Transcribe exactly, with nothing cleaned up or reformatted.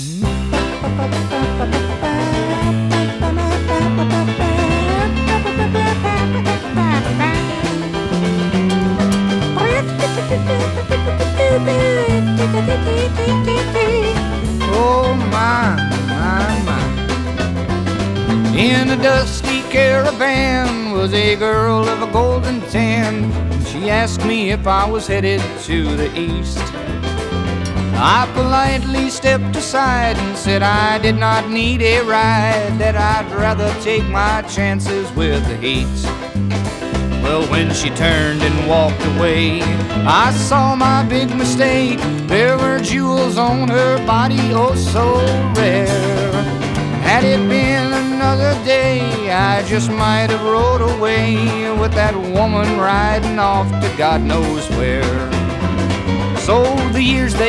Oh my, my, my. In a dusty caravan was a girl of a golden tan. She asked me if I was headed to the east. I politely stepped aside and said I did not need a ride, that I'd rather take my chances with the heat. Well, when she turned and walked away, I saw my big mistake. There were jewels on her body, oh so rare. Had it been another day, I just might have rode away with that woman riding off to God knows where. So the years they